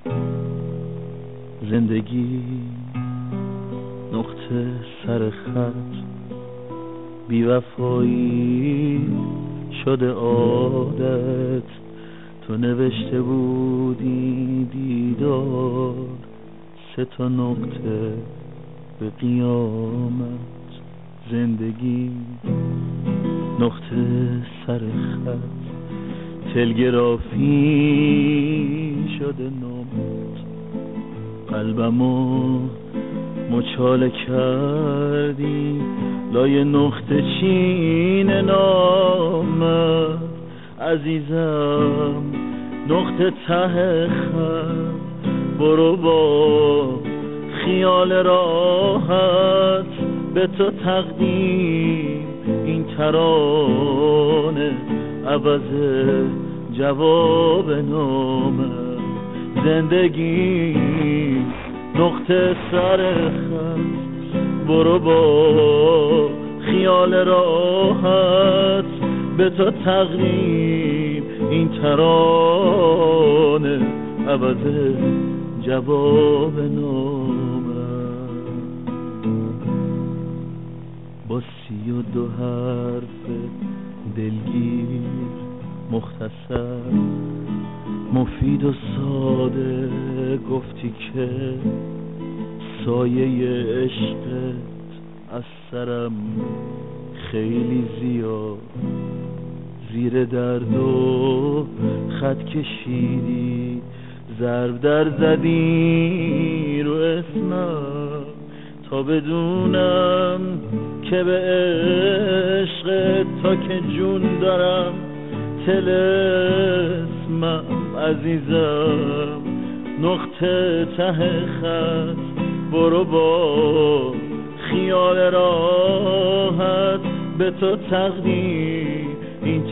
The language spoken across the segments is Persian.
زندگی نقطه سر خط، بی‌وفایی شده عادت. تو نوشته بودی دیدار 3 نقطه به قیامت. زندگی نقطه سر خط، تلگرافی شده نامت. قلبمو مچاله کردی لای نقطه چین نامت. عزیزم نقطه ته خط، برو با خیال راحت. به تو تقدیم این ترانه عوض جواب نامت. زندگی نقطه سر خط، برو با خیال راحت. به تو تقدیم این ترانه عوض جواب نامت. با 32 حرف دلگیر مختصر، مفید و ساده گفتی که سایه عشقت از سرم خیلی زیاد. زیر درد و خط کشیدی، ضرب در زدی رو اسمم، تا بدونم که به عشقت تا که جون دارم طلسمم. عزیزم نقطه ته خط، برو با خیال راحت. به تو تقدیم این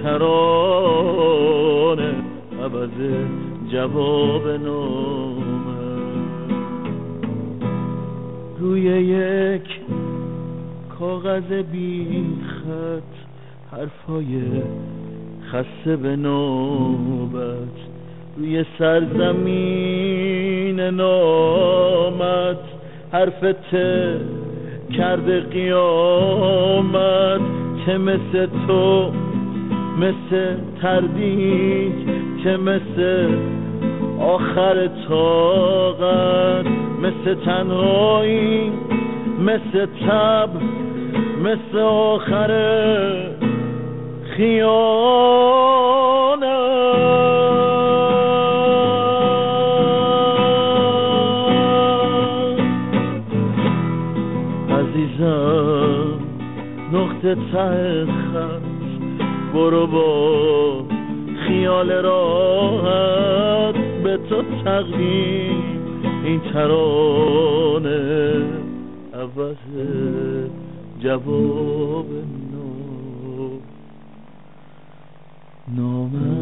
ترانه عوض جواب نامت. روی یک کاغذ بی خط، حرفای خسته به نوبت. روی سرزمین نامت، حرفت کرده قیامت. چه مثل تو، مثل تردید، چه مثل آخر طاقت. مثل تنهایی، مثل تب، مثل آخر خیانت. عزیزم نقطه ته خط، برو با خیال راحت. به تو تقدیم این ترانه عوض جواب نامت.